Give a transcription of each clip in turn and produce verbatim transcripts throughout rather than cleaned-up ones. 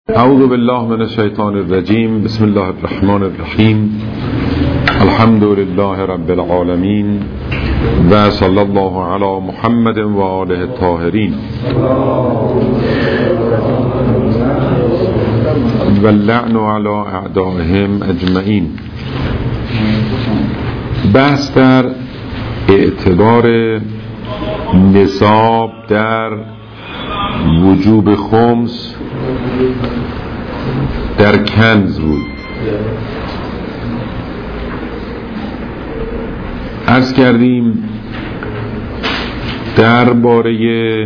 اعوذ بالله من الشیطان الرجیم. بسم الله الرحمن الرحیم. الحمد لله رب العالمین و صلی الله علی محمد و آله الطاهرین و اللعن علی اعدائهم اجمعین. بحث در اعتبار نصاب در وجوب خمس در کنز بود. عرض کردیم درباره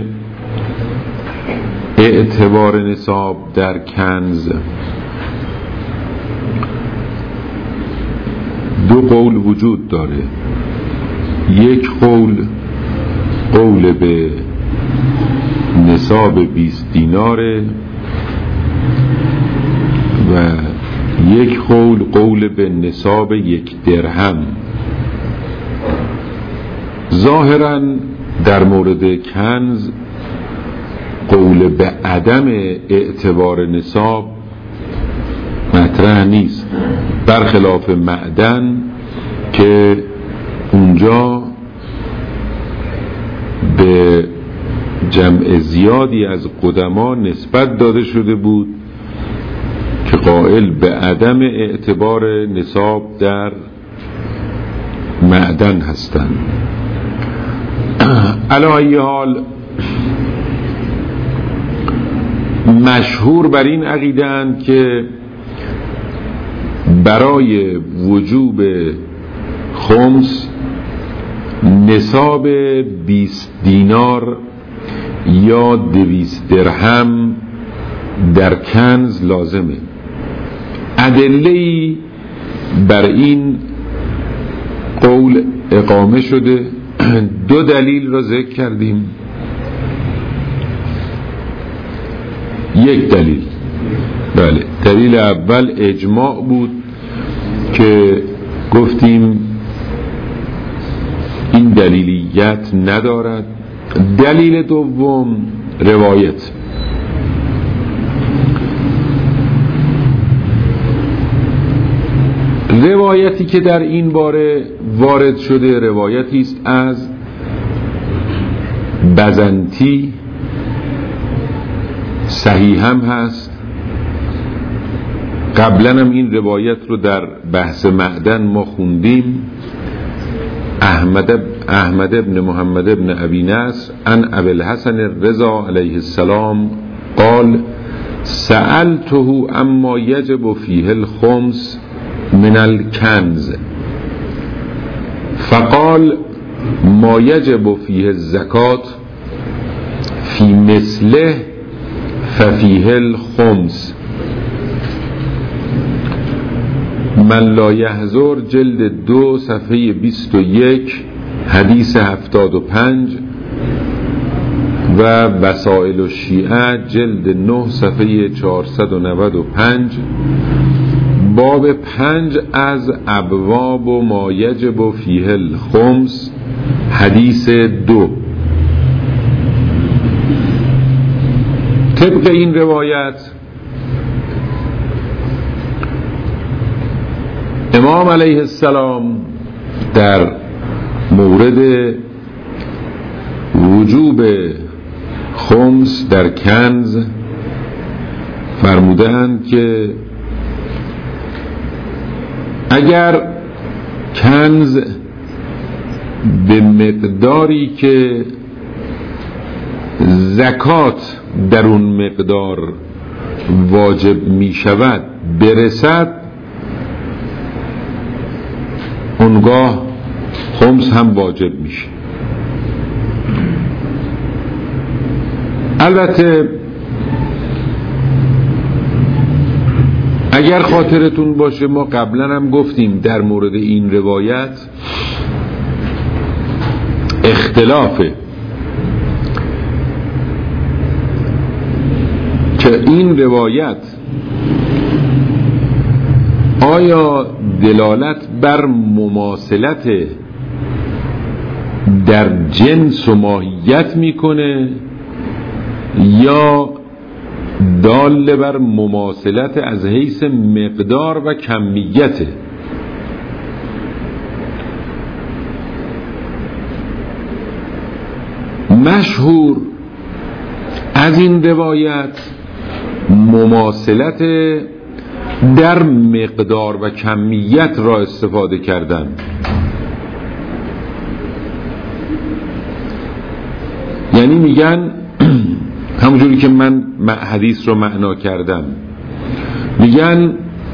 اعتبار نصاب در کنز دو قول وجود داره. یک قول قول به نصاب بیست دیناره و یک قول قول به نصاب یک درهم. ظاهرا در مورد کنز قول به عدم اعتبار نصاب مطرح نیست، برخلاف معدن که اونجا به جمع زیادی از قدما نسبت داده شده بود که قائل به عدم اعتبار نصاب در معدن هستند. علی ای حال مشهور بر این عقیده اند که برای وجوب خمس نصاب بیست دینار یا دویست درهم در کنز لازمه. ادله‌ای بر این قول اقامه شده. دو دلیل را ذکر کردیم. یک دلیل بله دلیل اول اجماع بود که گفتیم این دلیلیت ندارد. دلیل دوم روایت. روایتی که در این باره وارد شده روایتی است از بزنتی، صحیح هم هست. قبلا هم این روایت رو در بحث معدن ما خوندیم. احمد احمد ابن محمد ابن ابی نصر عن ابی الحسن الرضا علیه السلام قال سألته اما یجب فیه الخمس من الکنز فقال ما یجب فیه الزکات فی مثله ففیه الخمس. من لا یحضر جلد دو صفحه بیست و یک حدیث هفتاد و پنج و وسائل الشیعه جلد نه صفحه چهارصد و نود و پنج باب پنج از ابواب و ما یجب فیه الخمس حدیث دو. طبق این روایت امام علیه السلام در مورد وجوب خمس در کنز فرمودند که اگر کنز به مقداری که زکات در اون مقدار واجب می شود برسد اونگاه خمس هم واجب میشه. البته اگر خاطرتون باشه ما قبلا هم گفتیم در مورد این روایت اختلافه که این روایت آیا دلالت بر مماثلت در جنس و ماهیت میکنه یا دال بر مماثلت از حیث مقدار و کمیته. مشهور از این روایت مماثلت در مقدار و کمیت را استفاده کردن. یعنی میگن همونجوری که من حدیث رو معنا کردم، میگن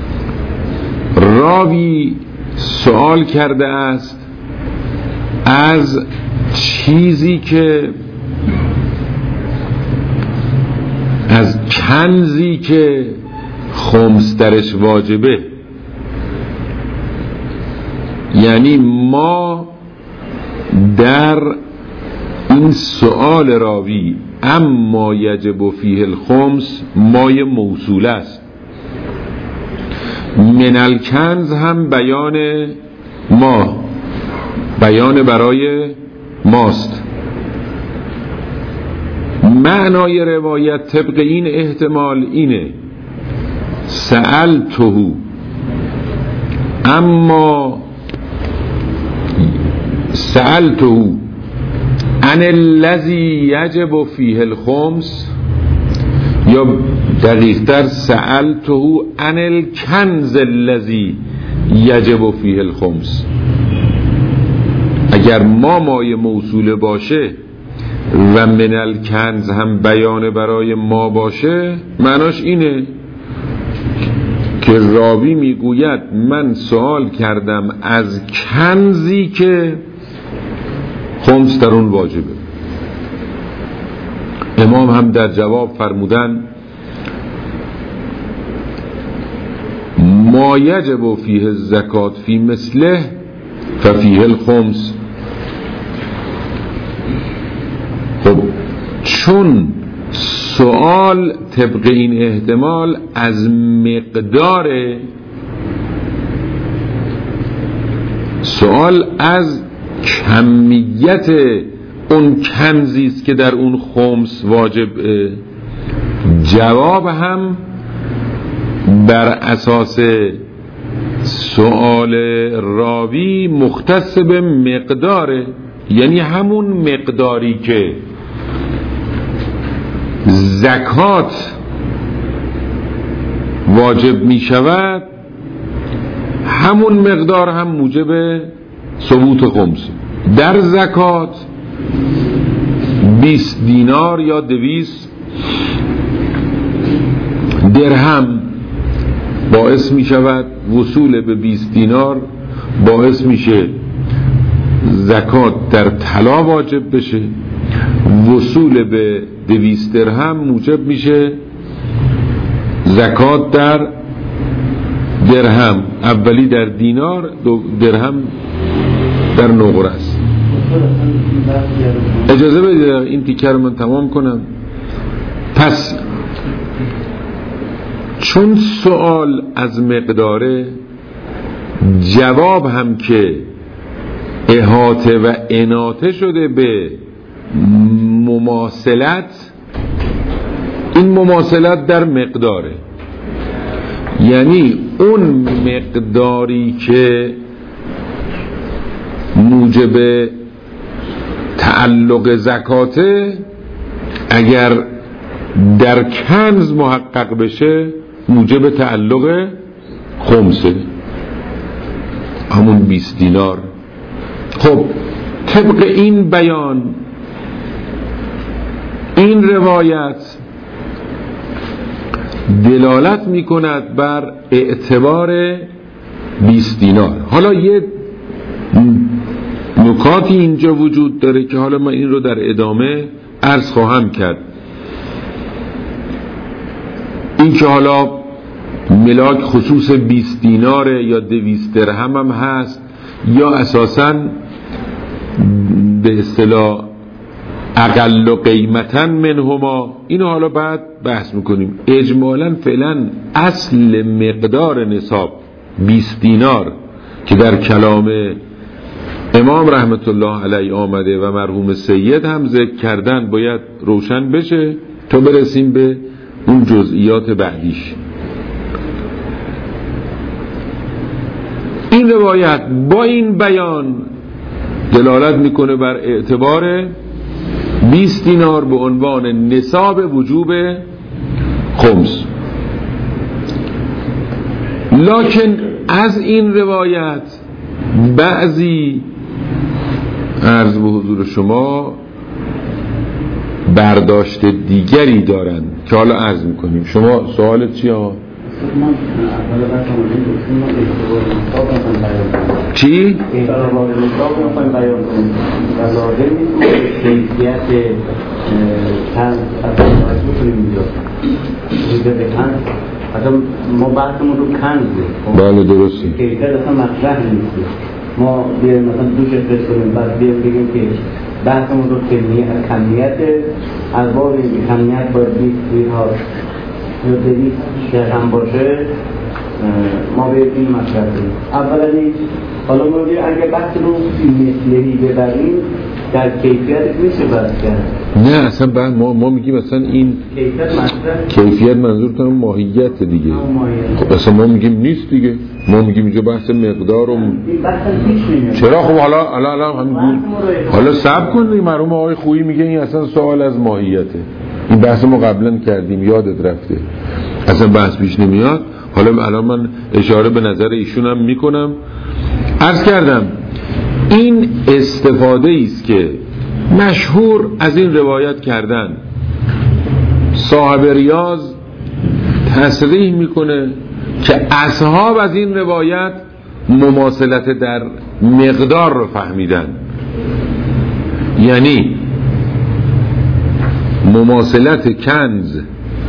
راوی سوال کرده است از چیزی که از کنزی که خمس درش واجبه. یعنی ما در این سؤال راوی اما یجب فیه الخمس مای موصول است، من الکنز هم بیان ما بیان برای ماست. معنای روایت طبق این احتمال اینه سألته اما سألته عن الذی یجب فیه الخمس، یا دقیق‌تر سألته عن الکنز الذی یجب فیه الخمس. اگر ما مای موصول باشه و من الکنز هم بیان برای ما باشه، معناش اینه که راوی میگوید من سوال کردم از کنزی که خمس در اون واجبه. امام هم در جواب فرمودن ما یجب فیه الزکات فی مثله ففیه الخمس. خب چون سوال طبق این احتمال از مقدار، سوال از کمیت اون کنزیست که در اون خمس واجب، جواب هم بر اساس سوال راوی مختص به مقداره. یعنی همون مقداری که زکات واجب می شود، همون مقدار هم موجب ثبوت خمس. در زکات بیست دینار یا دویست درهم باعث می شود وصول به بیست دینار باعث میشه زکات در طلا واجب بشه، وصول به دویست درهم موجب میشه زکات در درهم، اولی در دینار، دو درهم در نقره است. اجازه بدید این تیکه رو من تمام کنم. پس چون سوال از مقداره، جواب هم که احاطه و اناطه شده به مماثلت، این مماثلت در مقداره، یعنی اون مقداری که موجب تعلق زکاته اگر در کنز محقق بشه موجب تعلق خمسه، همون بیست دینار. خب طبق این بیان این روایت دلالت می کند بر اعتبار بیست دینار. حالا یه نکاتی اینجا وجود داره که حالا من این رو در ادامه عرض خواهم کرد. این که حالا ملاک خصوص بیست دیناره یا دویست درهم هم هست یا اساساً به اصطلاح اقل قیمتاً منهما، اینو حالا بعد بحث میکنیم. اجمالاً فعلا اصل مقدار نصاب بیست دینار که در کلام امام رحمت الله علیه آمده و مرحوم سید هم ذکر کردن باید روشن بشه تا برسیم به اون جزئیات بعدیش. این روایت با این بیان دلالت میکنه بر اعتبار بیست دینار به عنوان نصاب وجوب خمس. لکن از این روایت بعضی عرض به حضور شما برداشت دیگری دارن که حالا عرض میکنیم. شما سوالت چیه ها؟ چی؟ ما بحثمون رو کنزه. بله درستی. کیفیت اصلا مطرح نیست. ما بیایم مثلا دوش افرست کنیم بعد بیایم بگیم که بحثمون رو کمیت از باب اینکه کمیت باید بیست دیرها یا دویست درهم باشه ما باید این مطرح کنیم. اولا حالا ما بگیم اگر بحث رو مثلهی ببریم در کیفیت میشه بحث کرد. نه اصلا بعد ما ما میگیم مثلا این کیفیت مطرح، کیفیت منظورتون ماهیت دیگه. خب اصلا ما میگیم نیست دیگه، ما میگیم اینجا بحث مقدار و چرا. خب حالا حالا حالا همین حالا صبر کنید. مرحوم آقای خویی میگه این اصلا سوال از ماهیته. این بحث ما قبلا کردیم یادت رفته، اصلا بحث پیش نمیاد. حالا الان من اشاره به نظر ایشون هم میکنم. عرض کردم این استفاده است که مشهور از این روایت کردن. صاحب ریاض تصریح میکنه که اصحاب از این روایت مماثلت در مقدار رو فهمیدن، یعنی مماثلت کنز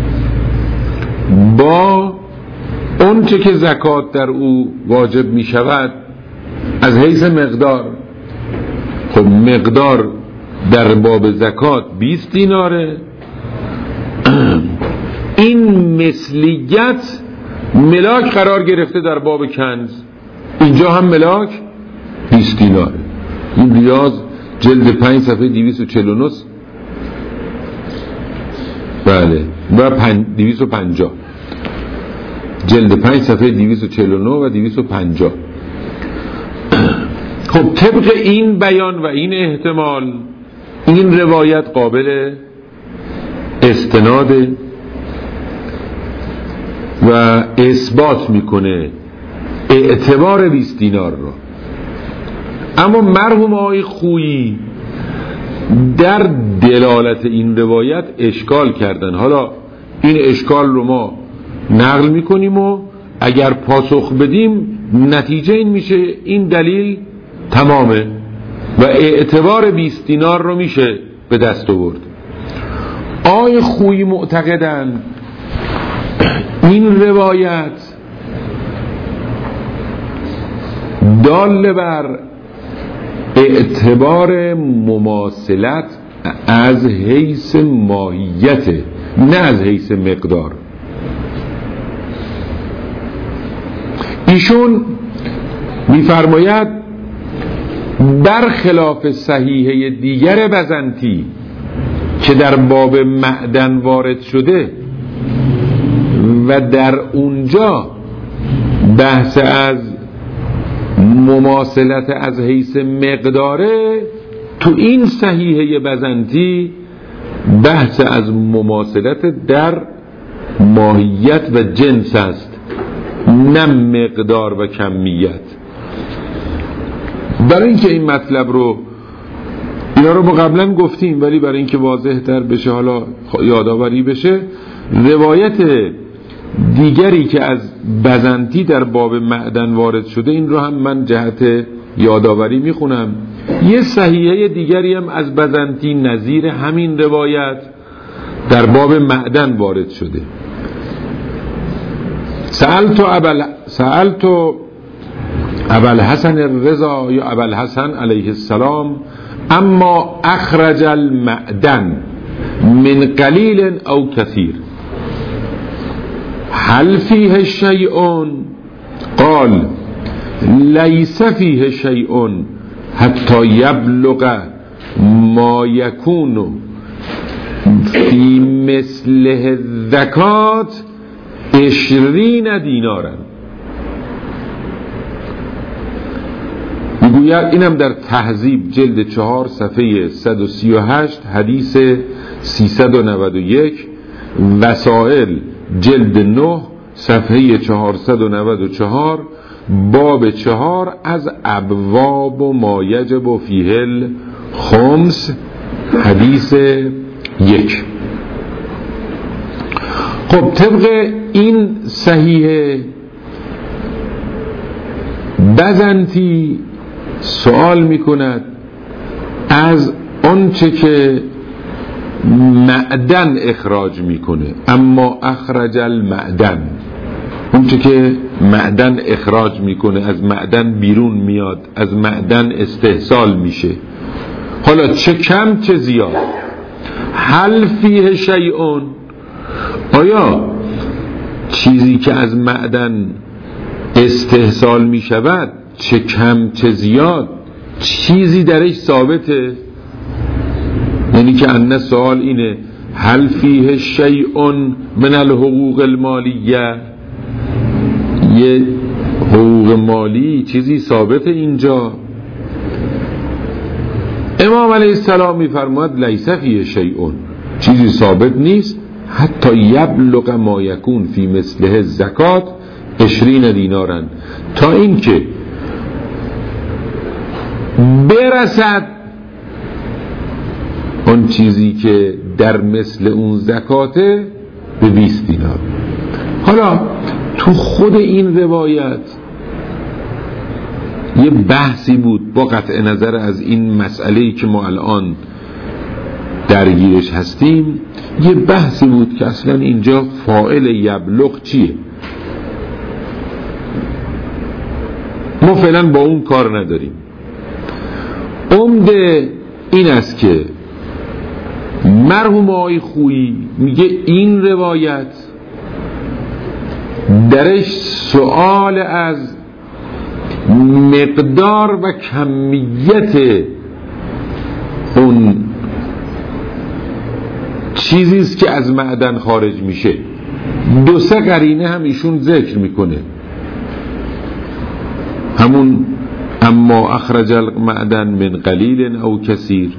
با اون چه که زکات در او واجب می شود از حیث مقدار. خب مقدار در باب زکات بیست دیناره. این مثلیت ملاک قرار گرفته در باب کنز، اینجا هم ملاک بیست دیناره. این ریاض جلد پنج صفحه دویست و چهل و نه بله و دویست و پنجاه، جلد پنج صفحه دویست و چهل و نه و دویست و پنجاه. خب طبق این بیان و این احتمال این روایت قابل استناد و اثبات میکنه اعتبار بیست دینار را. اما مرحوم آقای خویی در دلالت این روایت اشکال کردن. حالا این اشکال رو ما نقل میکنیم و اگر پاسخ بدیم نتیجه این میشه این دلیل تمامه و اعتبار بیست دینار رو میشه به دست آورد. آقای خویی معتقدن این روایت دال بر اعتبار مماثلت از حیث ماهیت، نه از حیث مقدار. ایشون میفرماید برخلاف صحیحه دیگر بزنتی که در باب معدن وارد شده و در اونجا بحث از مماثلت از حیث مقداره، تو این صحیحه بزنتی بحث از مماثلت در ماهیت و جنس است، نه مقدار و کمیت. برای اینکه این مطلب رو اینا رو ما قبلا گفتیم ولی برای اینکه واضح تر بشه حالا یادآوری بشه، روایت دیگری که از بزنتی در باب معدن وارد شده این رو هم من جهت یادآوری میخونم. یه صحیحه دیگری هم از بزنتی نظیر همین روایت در باب معدن وارد شده. سألت ابل سألت ابوالحسن الرضا یا ابوالحسن علیه السلام اما اخرج المعدن من قلیل او کثیر هل فیه شیء؟ قال لیس فیه شیء حتی یبلغ ما یکون فی مثله زکات عشرین دینارن. میگوید اینم در تهذیب جلد چهار صفحه صد و سی و هشت حدیث سیصد و نود و یک، وسائل جلد نه صفحه چهارصد و نود و چهار، باب چهار از ابواب و ما یجب فیه الخمس، حدیث یک. خب طبق این صحیح بزنتی سوال میکند از آنچه که معدن اخراج میکنه، اما اخرج المعدن، اونچه که معدن اخراج میکنه، از معدن بیرون میاد، از معدن استحصال میشه، حالا چه کم چه زیاد، هل فیه شیئون، آیا چیزی که از معدن استحصال میشود چه کم چه زیاد چیزی درش ثابته؟ یعنی که ان سوال اینه هل فیه شیئون من الحقوق المالیه، یه حقوق مالی چیزی ثابت اینجا؟ امام علیه السلام میفرماد لیس فیه شیئون، چیزی ثابت نیست حتی یبلغ ما یکون فی مثله زکات عشرین دینارن، تا این که برسد اون چیزی که در مثل اون زکاته به بیست دینار. حالا تو خود این روایت یه بحثی بود، با قطع نظر از این مسئله‌ای که ما الان درگیرش هستیم، یه بحثی بود که اصلا اینجا فاعل یبلغ چیه. ما فعلا با اون کار نداریم. عمده این است که مرحوم آقای خویی میگه این روایت درش سؤال از مقدار و کمیت اون چیزیست که از معدن خارج میشه. دو سه قرینه هم ایشون ذکر میکنه، همون اما اخرج المعدن من قلیل او کثیر،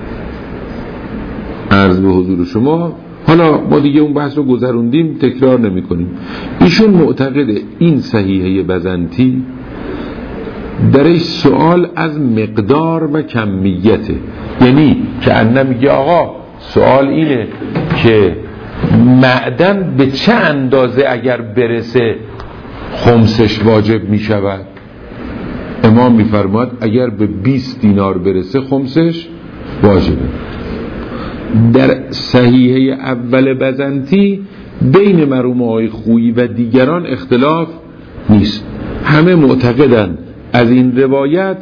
عرض به حضور شما. حالا ما دیگه اون بحث رو گذروندیم، تکرار نمی کنیم. ایشون معتقده این صحیحه بزنتی درش سوال از مقدار و کمیته، یعنی که انه میگه آقا سوال اینه که معدن به چه اندازه اگر برسه خمسش واجب می شود. امام می فرماد اگر به بیست دینار برسه خمسش واجبه. در صحیحه اول بزنتی بین مرحوم آقای خویی و دیگران اختلاف نیست، همه معتقدن از این روایت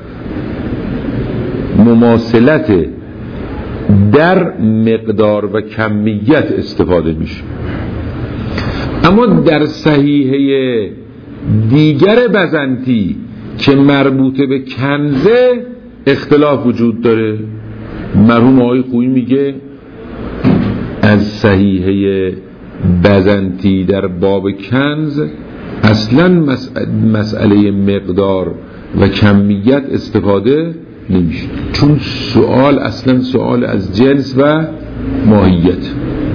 مماثلت در مقدار و کمیت استفاده میشه. اما در صحیحه دیگر بزنتی که مربوط به کنزه اختلاف وجود داره. مرحوم آقای خویی میگه از صحیحه بزنتی در باب کنز اصلا مسئله مقدار و کمیت استفاده نمیشه، چون سوال اصلا سوال از جنس و ماهیت.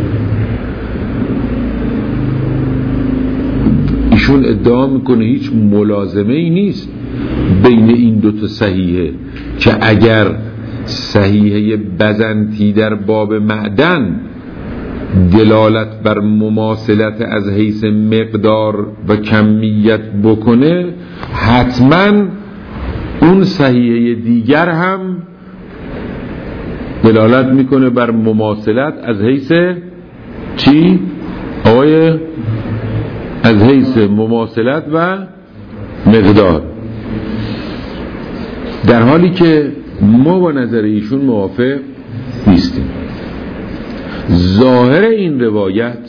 ایشون ادعا میکنه هیچ ملازمه ای نیست بین این دوتا صحیحه، که اگر صحیحه بزنتی در باب معدن دلالت بر مماثلت از حیث مقدار و کمیت بکنه، حتما اون صحیحه دیگر هم دلالت میکنه بر مماثلت از حیث چی؟ آقای از حیث مماثلت و مقدار، در حالی که ما با نظر ایشون موافق نیستیم. ظاهر این روایت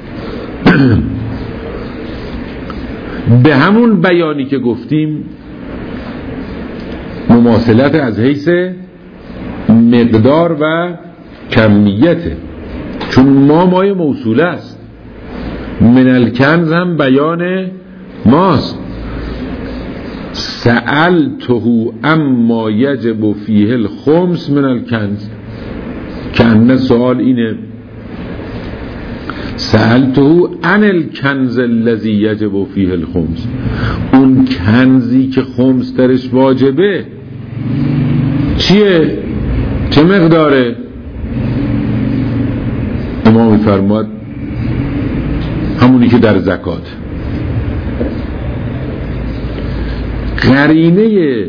به همون بیانی که گفتیم مماثلت از حیث مقدار و کمیته. چون ما مای موصوله است. من الکنز هم بیان ماست. سألته اما یجب فیه الخمس من الکنز، کنه سوال اینه سألته عن الکنز الذی یجب فیه الخمس، اون کنزی که خمس درش واجبه چیه؟ چه مقداره؟ امام فرماد همونی که در زکات. قرینه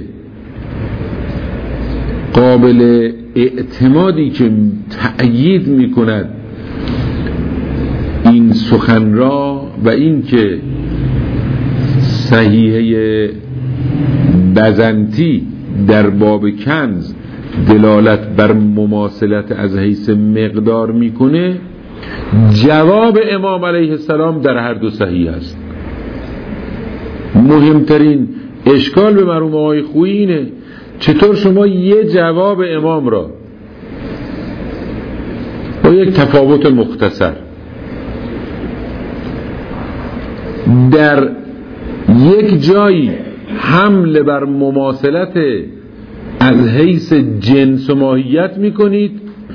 قابل اعتمادی که تأیید میکند این سخن را و این که صحیحه بزنتی در باب کنز دلالت بر مماثلت از حیث مقدار میکنه، جواب امام علیه السلام در هر دو صحیح است. مهمترین اشکال به مرحوم آقای خویی اینه چطور شما یه جواب امام را با یک تفاوت مختصر در یک جایی حمل بر مماثلت از حیث جنس و ماهیت میکنید،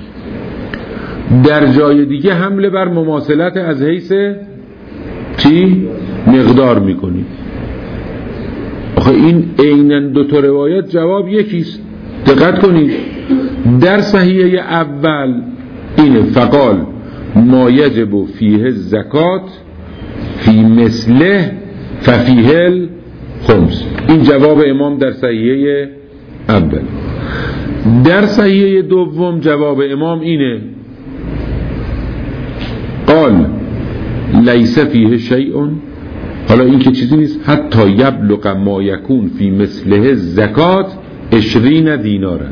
در جای دیگه حمله بر مماثلت از حیث چی؟ مقدار میکنید. آخه این عیناً دو تا روایت جواب یکیست. دقت کنید در صحیحه اول اینه فقال ما یجب فیه الزکات فی مثله ففیه الخمس، این جواب امام در صحیحه اول. در صحیحه دوم جواب امام اینه قال لیس فیه شیء، حالا این که چیزی نیست، حتی یبلغ ما یکون فی مثله زکات عشرین دینارن.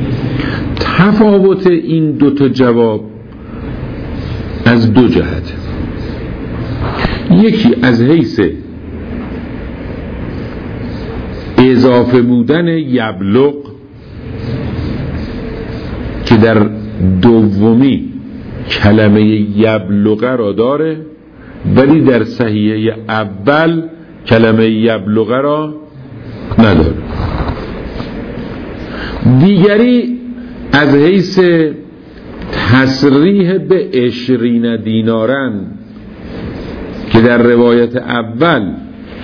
تفاوت این دو تا جواب از دو جهت، یکی از حیث اضافه بودن یبلغ که در دومی کلمه یبلغه را داره ولی در صحیحه اول کلمه یبلغه را نداره. دیگری از حیث تصریح به عشرین دینارن که در روایت اول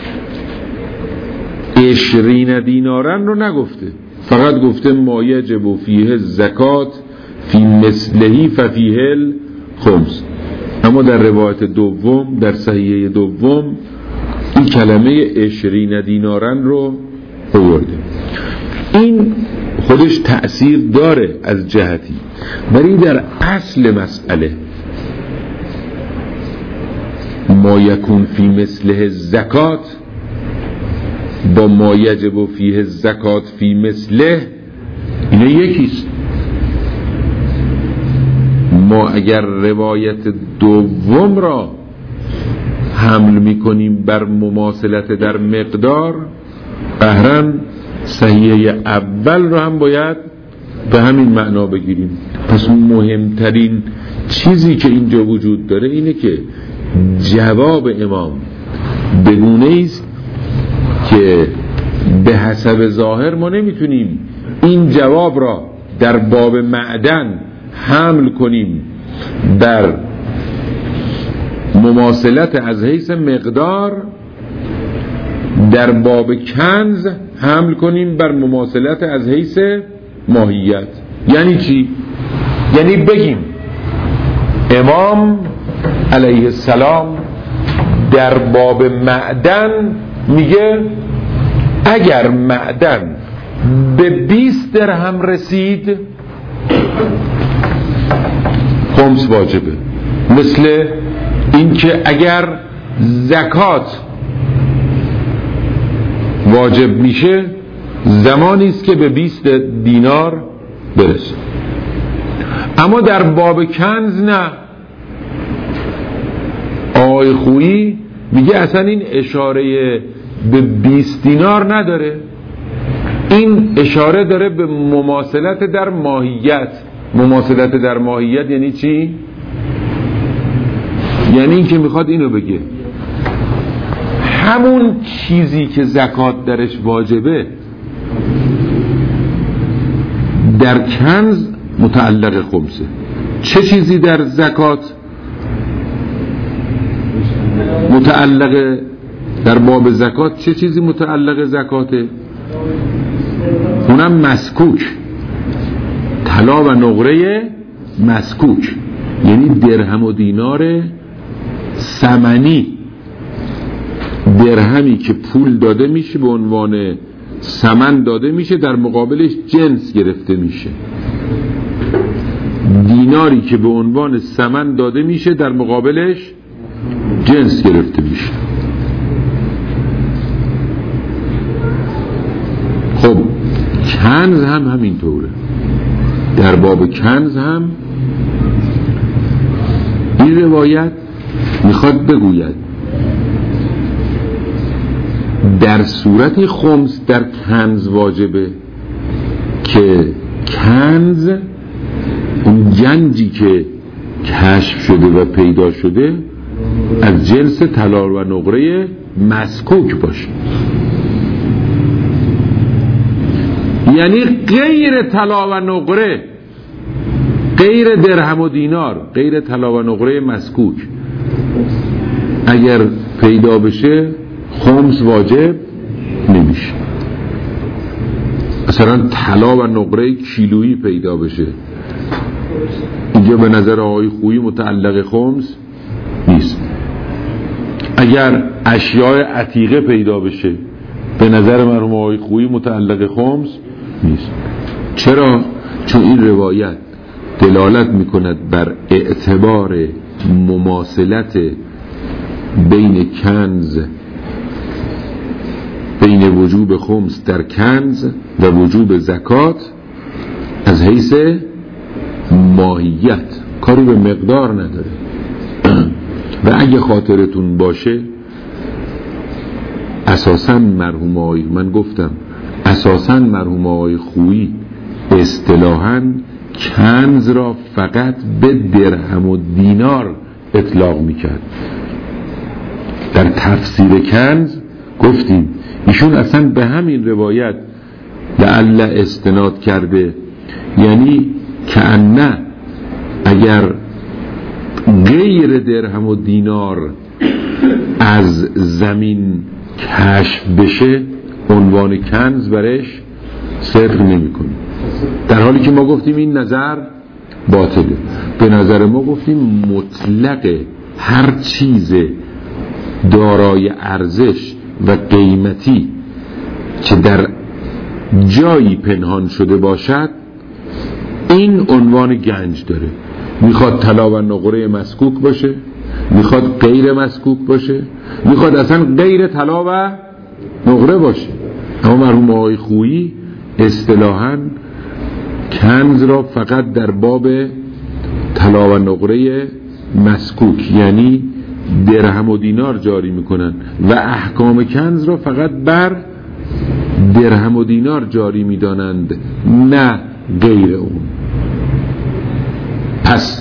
عشرین دینارن رو نگفته، فقط گفته ما یجب فیه زکات فی مثلهی ففیه الخمس، اما در روایت دوم در صحیحه دوم این کلمه عشرین دینارن رو آورده. این خودش تأثیر داره از جهتی، ولی در اصل مسئله ما یکون فی مثله زکات با ما یجب فیه زکات فی مثله اینه یکیست. ما اگر روایت دوم را حمل میکنیم بر مماثلت در مقدار، قهرن صحیحه اول رو هم باید به همین معنا بگیریم. پس مهمترین چیزی که اینجا وجود داره اینه که جواب امام بگونه است که به حسب ظاهر ما نمیتونیم این جواب را در باب معدن حمل کنیم بر مماثلت از حیث مقدار، در باب کنز حمل کنیم بر مماثلت از حیث ماهیت. یعنی چی؟ یعنی بگیم امام علیه السلام در باب معدن میگه اگر معدن به بیست درهم رسید خمس واجبه، مثل اینکه اگر زکات واجب میشه زمانی است که به بیست دینار برسه. اما در باب کنز نه، آقای خویی میگه اصلا این اشاره به بیست دینار نداره، این اشاره داره به مماثلت در ماهیت. مماثلت در ماهیت یعنی چی؟ یعنی این که میخواد اینو بگه همون چیزی که زکات درش واجبه در کنز متعلق خمسه. چه چیزی در زکات متعلق، در باب زکات چه چیزی متعلق زکاته؟ اونم مسکوک، طلا و نقره مسکوک، یعنی درهم و دینار ثمنی، درهمی که پول داده میشه به عنوان ثمن داده میشه، در مقابلش جنس گرفته میشه. دیناری که به عنوان ثمن داده میشه، در مقابلش جنس گرفته میشه. خب کنز هم همینطوره. در باب کنز هم این روایت میخواد بگوید در صورت خمس در کنز واجبه که کنز اون گنجی که کشف شده و پیدا شده از جنس طلا و نقره مسکوک باشه، یعنی غیر طلا و نقره، غیر درهم و دینار، غیر طلا و نقره مسکوک اگر پیدا بشه خمس واجب نمیشه. مثلا طلا و نقره کیلویی پیدا بشه، اینجا به نظر آقای خویی متعلق خمس نیست. اگر اشیاء عتیقه پیدا بشه به نظر مرحوم آقای خویی متعلق خمس نیست. چرا؟ چون این روایت دلالت میکند بر اعتبار مماثلت بین کنز، بین وجوب خمس در کنز و وجوب زکات از حیث ماهیت، کاری به مقدار نداره. و اگه خاطرتون باشه اساساً مرحوم آقای، من گفتم اساساً مرحوم آقای خویی اصطلاحاً کنز را فقط به درهم و دینار اطلاق میکرد. در تفسیر کنز گفتیم ایشون اصلا به همین روایت لعل استناد کرده، یعنی کأنه اگر غیر درهم و دینار از زمین کشف بشه عنوان کنز برش صدق نمی کنه، در حالی که ما گفتیم این نظر باطله. به نظر ما گفتیم مطلق هر چیز دارای ارزش و قیمتی که در جایی پنهان شده باشد این عنوان گنج داره. میخواد طلا و نقره مسکوک باشه، میخواد غیر مسکوک باشه، میخواد اصلا غیر طلا و نقره باشه. اما مرحوم آقای خویی اصطلاحاً کنز را فقط در باب طلا و نقره مسکوک یعنی درهم و دینار جاری میکنن و احکام کنز را فقط بر درهم و دینار جاری میدانند، نه غیر اون. پس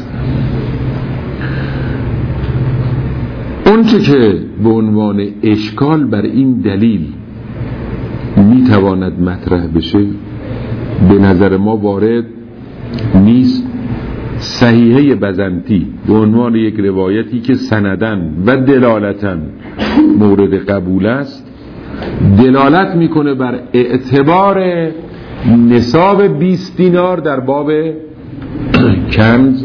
اون چه که به عنوان اشکال بر این دلیل میتواند مطرح بشه به نظر ما وارد نیست. صحیحه بزنطی به عنوان یک روایتی که سندن و دلالتن مورد قبول است دلالت میکنه بر اعتبار نصاب بیست دینار در باب کنز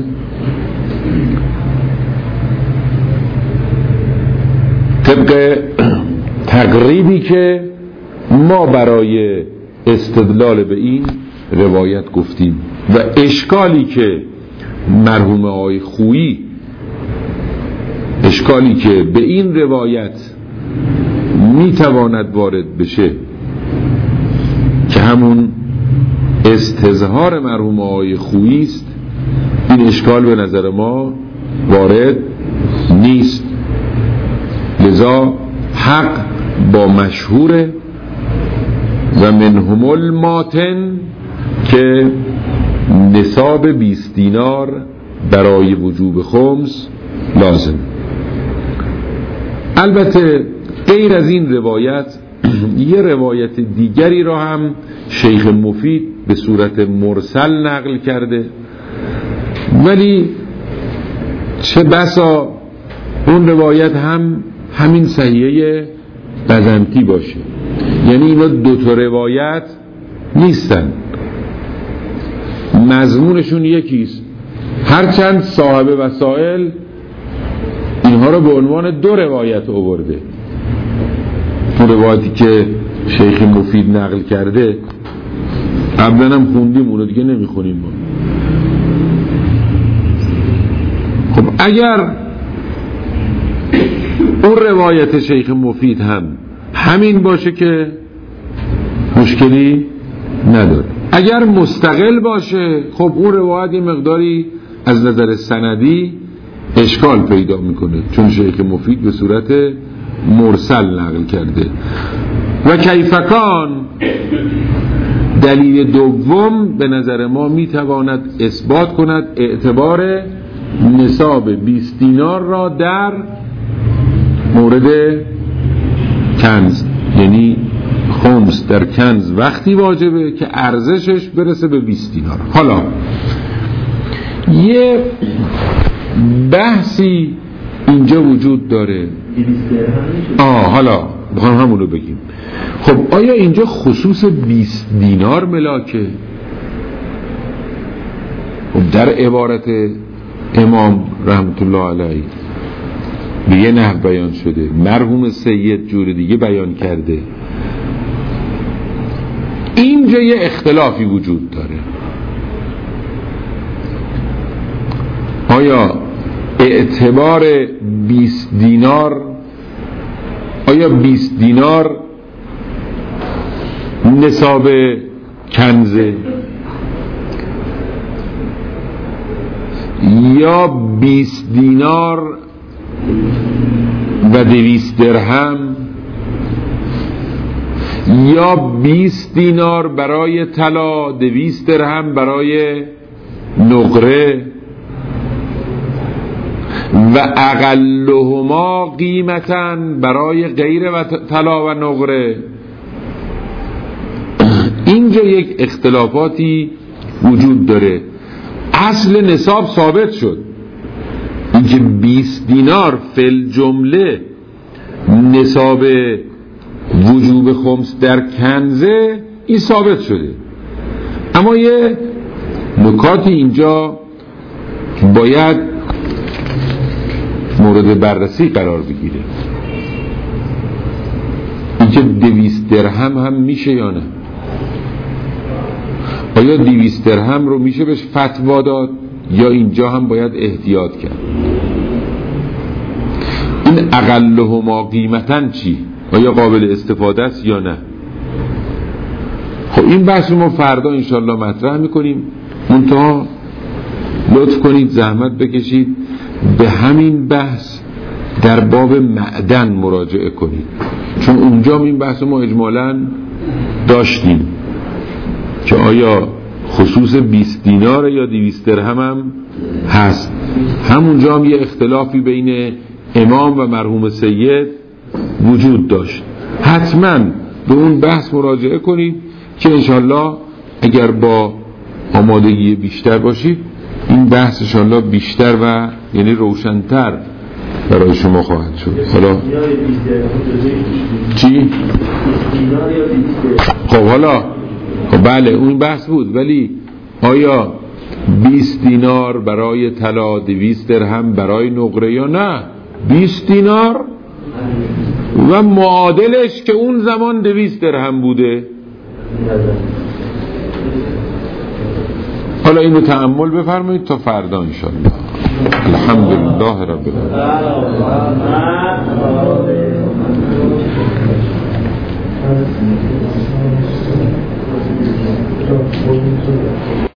طبق تقریبی که ما برای استدلال به این روایت گفتیم و اشکالی که مرحوم آقای خویی اشکالی که به این روایت میتواند وارد بشه که همون استظهار مرحوم آقای خویی است، این اشکال به نظر ما وارد نیست. لذا حق با مشهور و منهم الماتن که نصاب بیست دینار برای وجوب خمس لازم. البته غیر از این روایت یه روایت دیگری را هم شیخ مفید به صورت مرسل نقل کرده، ولی چه بسا اون روایت هم همین صحیحه بزنطی باشه. یعنی اینا دو تا روایت نیستن، مضمونشون یکیست، هرچند صاحب وسائل اینها رو به عنوان دو روایت آورده. تو روایتی که شیخ مفید نقل کرده قبلا هم خوندیم، اونو دیگه نمیخونیم ما. خب اگر اون روایت شیخ مفید هم همین باشه که مشکلی نداره. اگر مستقل باشه خب اون روایت یه مقداری از نظر سندی اشکال پیدا میکنه، چون شیخ مفید به صورت مرسل نقل کرده. و کیفکان دلیل دوم به نظر ما میتواند اثبات کند اعتبار نصاب بیست دینار را در مورد کنز، یعنی خمس در کنز وقتی واجبه که ارزشش برسه به بیست دینار. حالا یه بحثی اینجا وجود داره. آه حالا بخوام همونو بگیم. خب آیا اینجا خصوص بیست دینار ملاکه؟ خب در عبارت امام رحمت الله علیه به یه نحو بیان شده، مرحوم سید جور دیگه بیان کرده. اینجا یه اختلافی وجود داره. آیا اعتبار بیست دینار، آیا بیست دینار نصاب کنزه یا بیست دینار و دویست درهم یا بیست دینار برای طلا، دویست درهم برای نقره و اقلهما قیمتاً برای غیر و طلا و نقره. اینجا یک اختلافاتی وجود داره. اصل نصاب ثابت شد، اینکه بیست دینار فل جمله نصاب وجوب خمس در کنزه، این ثابت شده. اما یه نکاتی اینجا باید مورد بررسی قرار بگیره، اینکه دویست درهم هم میشه یا نه. آیا دویست درهم رو میشه بهش فتوا داد یا اینجا هم باید احتیاط کرد؟ این اقلهما قیمتاً چی؟ آیا قابل استفاده است یا نه؟ خب این بحث رو ما فردا انشالله مطرح میکنیم. منتها لطف کنید زحمت بکشید به همین بحث در باب معدن مراجعه کنید، چون اونجا این بحث ما اجمالاً داشتیم که آیا خصوص بیست دینار یا دویست درهم هم هست. همونجا هم یه اختلافی بین امام و مرحوم سید وجود داشت. حتما به اون بحث مراجعه کنید که انشالله اگر با آمادگی بیشتر باشید این بحث انشالله بیشتر و یعنی روشن‌تر برای شما خواهد شد. حالا چی؟ خب حالا خب بله اون بحث بود، ولی آیا بیست دینار برای طلا، دویست درهم برای نقره یا نه؟ بیست دینار و معادلش که اون زمان دویست درهم بوده. حالا اینو تأمل بفرمایید تا فردا انشاءالله. الحمدلله رب العالمین.